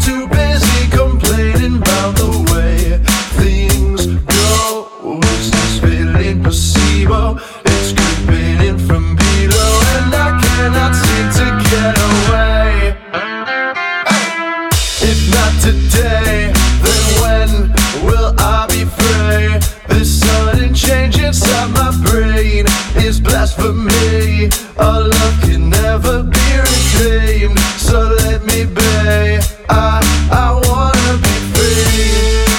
too busy complaining about the way things go. Is this feeling placebo? It's creeping in from below, and I cannot seem to get away. If not today, then when will I be free? This sudden change inside my brain is blasphemy. Our love can never be reclaimed, so let me be. I wanna be free.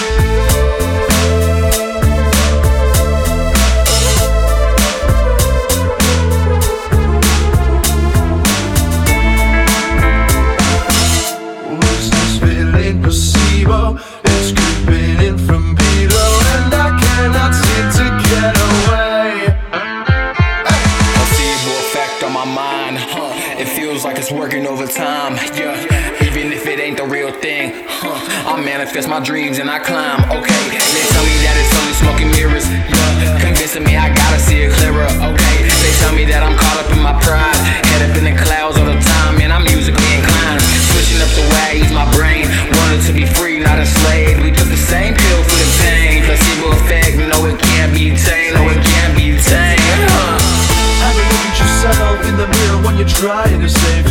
Was this feeling placebo? It's creeping in from below, and I cannot seem to get away. Placebo effect on my mind, It feels like it's working overtime, yeah. Even if it ain't the real thing, I manifest my dreams and I climb, okay. They tell me that it's only smoke and mirrors, yeah. Convincing me I gotta see it clearer, okay. They tell me that I'm caught up in my pride, head up in the clouds all the time, and I'm musically inclined. Switching up the way I use my brain, wanted to be free, not enslaved. We took the same pill for the pain. Placebo effect, no it can't be tamed, no it can't be tamed. Have a look at yourself in the mirror when you're trying to save